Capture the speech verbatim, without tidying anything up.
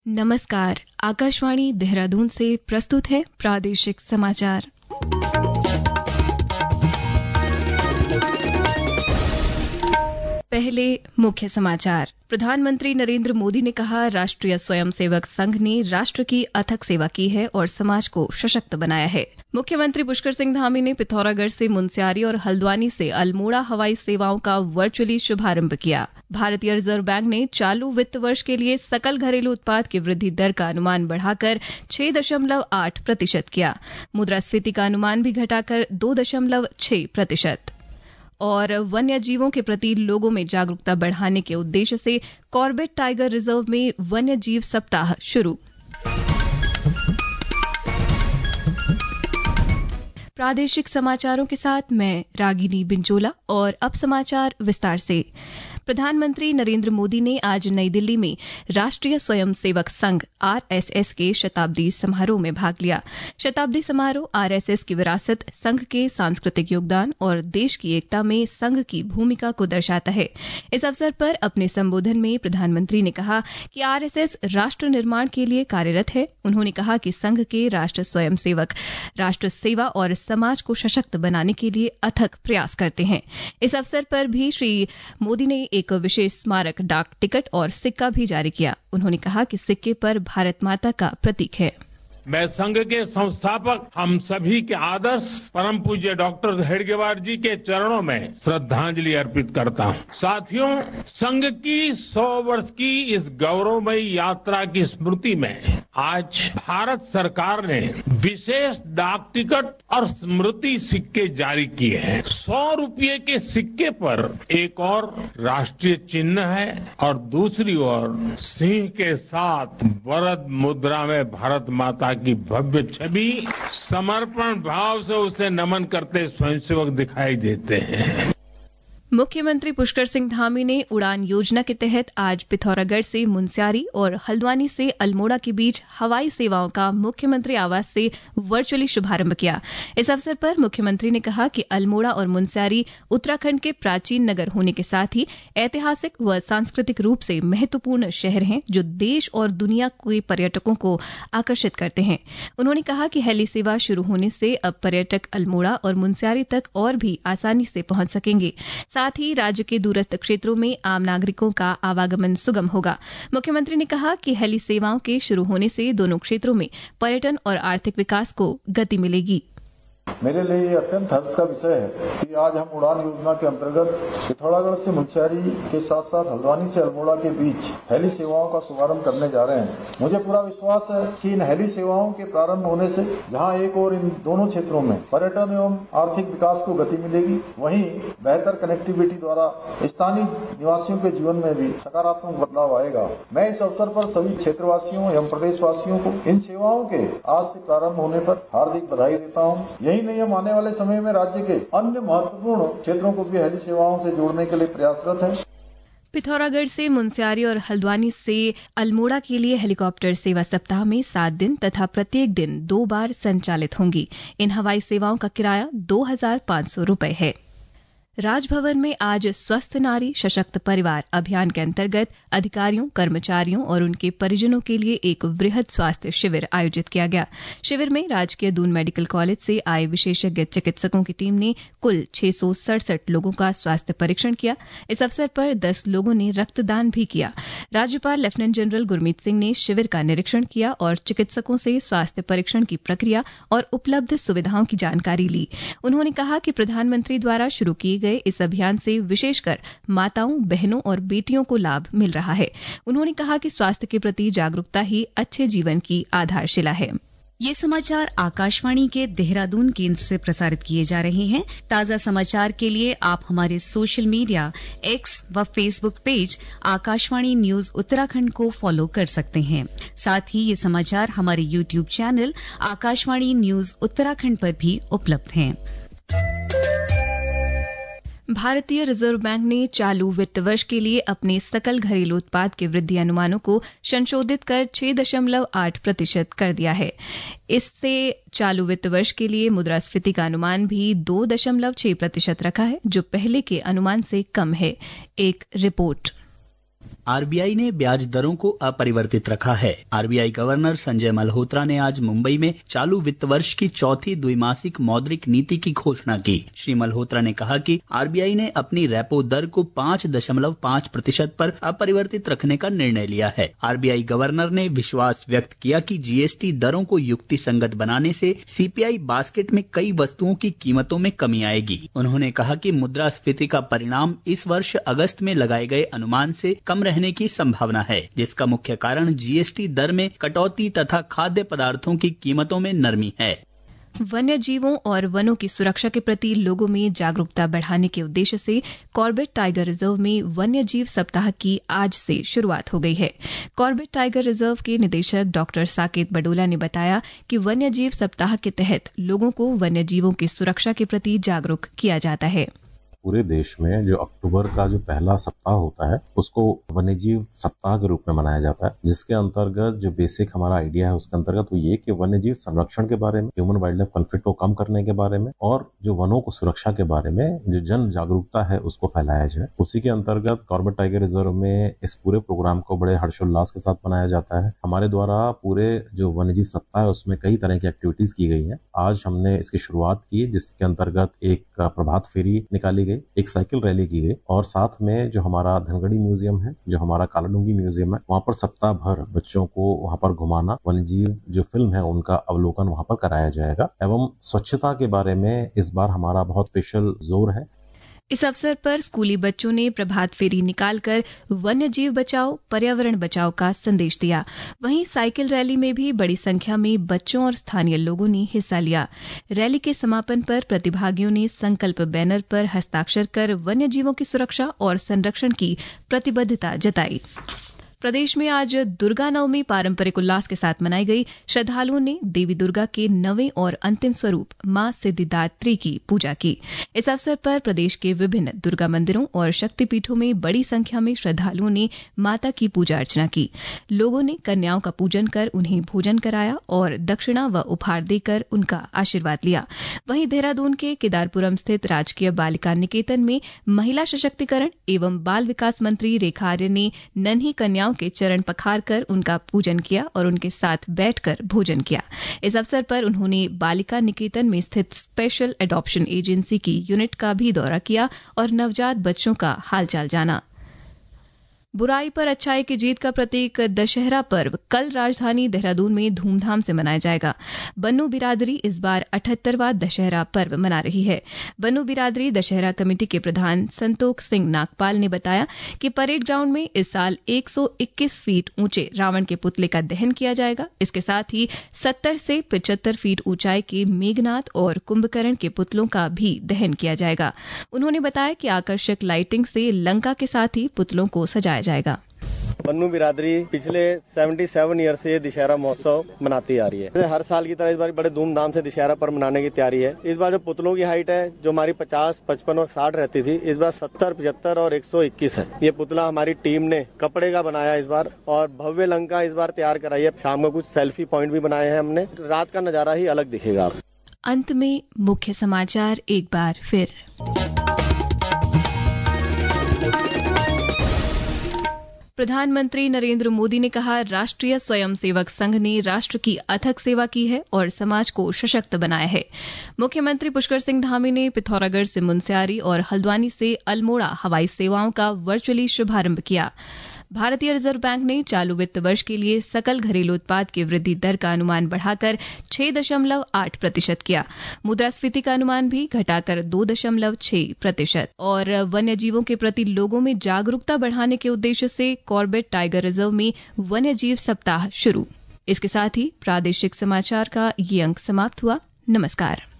नमस्कार, आकाशवाणी देहरादून से प्रस्तुत है प्रादेशिक समाचार। पहले मुख्य समाचार। प्रधानमंत्री नरेंद्र मोदी ने कहा, राष्ट्रीय स्वयंसेवक संघ ने राष्ट्र की अथक सेवा की है और समाज को सशक्त बनाया है। मुख्यमंत्री पुष्कर सिंह धामी ने पिथौरागढ़ से मुनस्यारी और हल्द्वानी से अल्मोड़ा हवाई सेवाओं का वर्चुअली शुभारंभ किया। भारतीय रिजर्व बैंक ने चालू वित्त वर्ष के लिए सकल घरेलू उत्पाद की वृद्धि दर का अनुमान बढ़ाकर छह दशमलव आठ प्रतिशत किया। मुद्रास्फीति का अनुमान भी घटाकर दो दशमलव छह प्रतिशत। और वन्य जीवों के प्रति लोगों में जागरूकता बढ़ाने के उद्देश्य से कॉर्बेट टाइगर रिजर्व में वन्य जीव सप्ताह शुरू। प्रादेशिक समाचारों के साथ मैं रागिनी बिंचोला और अब समाचार विस्तार से। प्रधानमंत्री नरेंद्र मोदी ने आज नई दिल्ली में राष्ट्रीय स्वयंसेवक संघ आरएसएस के शताब्दी समारोह में भाग लिया। शताब्दी समारोह आरएसएस की विरासत, संघ के सांस्कृतिक योगदान और देश की एकता में संघ की भूमिका को दर्शाता है। इस अवसर पर अपने संबोधन में प्रधानमंत्री ने कहा कि आरएसएस राष्ट्र निर्माण के लिए कार्यरत है। उन्होंने कहा कि संघ के राष्ट्र स्वयंसेवक राष्ट्र सेवा और समाज को सशक्त बनाने के लिए अथक प्रयास करते हैं। इस अवसर पर भी श्री मोदी ने एक विशेष स्मारक डाक टिकट और सिक्का भी जारी किया। उन्होंने कहा कि सिक्के पर भारत माता का प्रतीक है। मैं संघ के संस्थापक हम सभी के आदर्श परम पूज्य डॉक्टर हेडगेवार जी के चरणों में श्रद्धांजलि अर्पित करता हूं। साथियों, संघ की सौ वर्ष की इस गौरवमयी यात्रा की स्मृति में आज भारत सरकार ने विशेष डाक टिकट और स्मृति सिक्के जारी किए हैं। सौ रुपये के सिक्के पर एक और राष्ट्रीय चिन्ह है और दूसरी ओर सिंह के साथ वरद मुद्रा में भारत माता की भव्य छवि। समर्पण भाव से उसे नमन करते स्वयंसेवक दिखाई देते हैं। मुख्यमंत्री पुष्कर सिंह धामी ने उड़ान योजना के तहत आज पिथौरागढ़ से मुनस्यारी और हल्द्वानी से अल्मोड़ा के बीच हवाई सेवाओं का मुख्यमंत्री आवास से वर्चुअली शुभारंभ किया। इस अवसर पर मुख्यमंत्री ने कहा कि अल्मोड़ा और मुनस्यारी उत्तराखंड के प्राचीन नगर होने के साथ ही ऐतिहासिक व सांस्कृतिक रूप से महत्वपूर्ण शहर हैं, जो देश और दुनिया के पर्यटकों को आकर्षित करते हैं। उन्होंने कहा कि हेली सेवा शुरू होने से अब पर्यटक अल्मोड़ा और मुनस्यारी तक और भी आसानी से पहुंच सकेंगे। साथ ही राज्य के दूरस्थ क्षेत्रों में आम नागरिकों का आवागमन सुगम होगा। मुख्यमंत्री ने कहा कि हेली सेवाओं के शुरू होने से दोनों क्षेत्रों में पर्यटन और आर्थिक विकास को गति मिलेगी। मेरे लिए ये अत्यंत हर्ष का विषय है कि आज हम उड़ान योजना के अंतर्गत पिथौरागढ़ से मुनस्यारी के साथ साथ हल्द्वानी से अल्मोड़ा के बीच हेली सेवाओं का शुभारंभ करने जा रहे हैं। मुझे पूरा विश्वास है कि इन हेली सेवाओं के प्रारंभ होने से जहां एक और इन दोनों क्षेत्रों में पर्यटन एवं आर्थिक विकास को गति मिलेगी, वहीं बेहतर कनेक्टिविटी द्वारा स्थानीय निवासियों के जीवन में भी सकारात्मक बदलाव आएगा। मैं इस अवसर पर सभी क्षेत्रवासियों एवं प्रदेशवासियों को इन सेवाओं के आज से प्रारंभ होने पर हार्दिक बधाई देता हूँ। यही नहीं, हम आने वाले समय में राज्य के अन्य महत्वपूर्ण क्षेत्रों को भी हेली सेवाओं से जोड़ने के लिए प्रयासरत हैं। पिथौरागढ़ से मुनस्यारी और हल्द्वानी से अल्मोड़ा के लिए हेलीकॉप्टर सेवा सप्ताह में सात दिन तथा प्रत्येक दिन दो बार संचालित होंगी। इन हवाई सेवाओं का किराया दो हजार पांच सौ रूपये है। राजभवन में आज स्वस्थ नारी सशक्त परिवार अभियान के अंतर्गत अधिकारियों, कर्मचारियों और उनके परिजनों के लिए एक वृहद स्वास्थ्य शिविर आयोजित किया गया। शिविर में राजकीय दून मेडिकल कॉलेज से आए विशेषज्ञ चिकित्सकों की टीम ने कुल छह सौ सड़सठ लोगों का स्वास्थ्य परीक्षण किया। इस अवसर पर दस लोगों ने रक्तदान भी किया। राज्यपाल लेफ्टिनेंट जनरल गुरमीत सिंह ने शिविर का निरीक्षण किया और चिकित्सकों से स्वास्थ्य परीक्षण की प्रक्रिया और उपलब्ध सुविधाओं की जानकारी ली। उन्होंने कहा कि प्रधानमंत्री द्वारा शुरू किए इस अभियान से विशेषकर माताओं, बहनों और बेटियों को लाभ मिल रहा है। उन्होंने कहा कि स्वास्थ्य के प्रति जागरूकता ही अच्छे जीवन की आधारशिला है। ये समाचार आकाशवाणी के देहरादून केंद्र से प्रसारित किए जा रहे हैं। ताजा समाचार के लिए आप हमारे सोशल मीडिया एक्स व Facebook page Akashvani news Uttarakhand को फॉलो कर सकते हैं। साथ ही ये समाचार हमारे YouTube channel Akashvani news Uttarakhand पर भी उपलब्ध हैं। भारतीय रिजर्व बैंक ने चालू वित्त वर्ष के लिए अपने सकल घरेलू उत्पाद के वृद्धि अनुमानों को संशोधित कर छह दशमलव आठ प्रतिशत कर दिया है। इससे चालू वित्त वर्ष के लिए मुद्रास्फीति का अनुमान भी दो दशमलव छह प्रतिशत रखा है, जो पहले के अनुमान से कम है। एक रिपोर्ट। आरबीआई ने ब्याज दरों को अपरिवर्तित रखा है। आरबीआई गवर्नर संजय मल्होत्रा ने आज मुंबई में चालू वित्त वर्ष की चौथी द्विमासिक मौद्रिक नीति की घोषणा की। श्री मल्होत्रा ने कहा कि आरबीआई ने अपनी रेपो दर को पाँच दशमलव पाँच प्रतिशत पर अपरिवर्तित रखने का निर्णय लिया है। आरबीआई गवर्नर ने विश्वास व्यक्त किया कि जीएसटी दरों को युक्ति संगत बनाने से सीपीआई बास्केट में कई वस्तुओं की कीमतों में कमी आएगी। उन्होंने कहा कि मुद्रास्फीति का परिणाम इस वर्ष अगस्त में लगाए गए अनुमान से कम रहने की संभावना है, जिसका मुख्य कारण जीएसटी दर में कटौती तथा खाद्य पदार्थों की कीमतों में नरमी है। वन्य जीवों और वनों की सुरक्षा के प्रति लोगों में जागरूकता बढ़ाने के उद्देश्य से कॉर्बेट टाइगर रिजर्व में वन्य जीव सप्ताह की आज से शुरुआत हो गई है। कॉर्बेट टाइगर रिजर्व के निदेशक डॉक्टर साकेत बडोला ने बताया कि वन्य जीव सप्ताह के तहत लोगों को वन्य जीवों की सुरक्षा के प्रति जागरूक किया जाता है। पूरे देश में जो अक्टूबर का जो पहला सप्ताह होता है उसको वन्यजीव सप्ताह के रूप में मनाया जाता है, जिसके अंतर्गत जो बेसिक हमारा आइडिया है उसके अंतर्गत वो ये कि वन्यजीव संरक्षण के बारे में, ह्यूमन वाइल्ड लाइफ कॉन्फ्लिक्ट को कम करने के बारे में और जो वनों को सुरक्षा के बारे में जो जन जागरूकता है उसको फैलाया जाए। उसी के अंतर्गत कॉर्बेट टाइगर रिजर्व में इस पूरे प्रोग्राम को बड़े हर्षोल्लास के साथ मनाया जाता है। हमारे द्वारा पूरे जो वन्यजीव सप्ताह है उसमें कई तरह की एक्टिविटीज की गई है। आज हमने इसकी शुरुआत की जिसके अंतर्गत एक प्रभात फेरी निकाली गई, एक साइकिल रैली की गई और साथ में जो हमारा धनगढ़ी म्यूजियम है, जो हमारा कालाडूंगी म्यूजियम है, वहाँ पर सप्ताह भर बच्चों को वहाँ पर घुमाना, वन्यजीव जो फिल्म है उनका अवलोकन वहाँ पर कराया जाएगा। एवं स्वच्छता के बारे में इस बार हमारा बहुत स्पेशल जोर है। इस अवसर पर स्कूली बच्चों ने प्रभात फेरी निकालकर वन्य जीव बचाओ, पर्यावरण बचाओ का संदेश दिया। वहीं साइकिल रैली में भी बड़ी संख्या में बच्चों और स्थानीय लोगों ने हिस्सा लिया। रैली के समापन पर प्रतिभागियों ने संकल्प बैनर पर हस्ताक्षर कर वन्य जीवों की सुरक्षा और संरक्षण की प्रतिबद्धता जताई। प्रदेश में आज दुर्गा नवमी पारंपरिक उल्लास के साथ मनाई गई। श्रद्धालुओं ने देवी दुर्गा के नवें और अंतिम स्वरूप मां सिद्धिदात्री की पूजा की। इस अवसर पर प्रदेश के विभिन्न दुर्गा मंदिरों और शक्तिपीठों में बड़ी संख्या में श्रद्धालुओं ने माता की पूजा अर्चना की। लोगों ने कन्याओं का पूजन कर उन्हें भोजन कराया और दक्षिणा व उपहार देकर उनका आशीर्वाद लिया। वहीं देहरादून के केदारपुरम स्थित राजकीय बालिका निकेतन में महिला सशक्तिकरण एवं बाल विकास मंत्री रेखा आर्य ने नन्ही कन्याओं के चरण पखार कर उनका पूजन किया और उनके साथ बैठकर भोजन किया। इस अवसर पर उन्होंने बालिका निकेतन में स्थित स्पेशल एडॉप्शन एजेंसी की यूनिट का भी दौरा किया और नवजात बच्चों का हालचाल जाना। बुराई पर अच्छाई की जीत का प्रतीक दशहरा पर्व कल राजधानी देहरादून में धूमधाम से मनाया जाएगा। बन्नू बिरादरी इस बार अठहत्तरवां दशहरा पर्व मना रही है। बन्नू बिरादरी दशहरा कमेटी के प्रधान संतोख सिंह नागपाल ने बताया कि परेड ग्राउंड में इस साल एक सौ इक्कीस फीट ऊंचे रावण के पुतले का दहन किया जाएगा। इसके साथ ही सत्तर से पचहत्तर फीट ऊंचाई के मेघनाथ और कुंभकर्ण के पुतलों का भी दहन किया जाएगा। उन्होंने बताया कि आकर्षक लाइटिंग से लंका के साथ ही पुतलों को सजाया जाएगा। बन्नू बिरादरी पिछले सतहत्तर ईयर से दशहरा महोत्सव मनाती आ रही है। हर साल की तरह इस बार बड़े धूमधाम से दशहरा पर्व मनाने की तैयारी है। इस बार जो पुतलों की हाइट है जो हमारी पचास, पचपन और साठ रहती थी, इस बार सत्तर, पचहत्तर और एक सौ इक्कीस है। ये पुतला हमारी टीम ने कपड़े का बनाया इस बार और भव्य लंका इस बार तैयार कराई है। शाम को कुछ सेल्फी पॉइंट भी बनाए हैं हमने। रात का नजारा ही अलग दिखेगा। अंत में मुख्य समाचार एक बार फिर। प्रधानमंत्री नरेंद्र मोदी ने कहा, राष्ट्रीय स्वयंसेवक संघ ने राष्ट्र की अथक सेवा की है और समाज को सशक्त बनाया है। मुख्यमंत्री पुष्कर सिंह धामी ने पिथौरागढ़ से मुनस्यारी और हल्द्वानी से अल्मोड़ा हवाई सेवाओं का वर्चुअली शुभारंभ किया। भारतीय रिजर्व बैंक ने चालू वित्त वर्ष के लिए सकल घरेलू उत्पाद की वृद्धि दर का अनुमान बढ़ाकर छह दशमलव आठ प्रतिशत किया। मुद्रास्फीति का अनुमान भी घटाकर दो दशमलव छह प्रतिशत। और वन्य जीवों के प्रति लोगों में जागरूकता बढ़ाने के उद्देश्य से कॉर्बेट टाइगर रिजर्व में वन्य जीव सप्ताह शुरू। इसके साथ ही प्रादेशिक समाचार का ये अंक समाप्त हुआ। नमस्कार।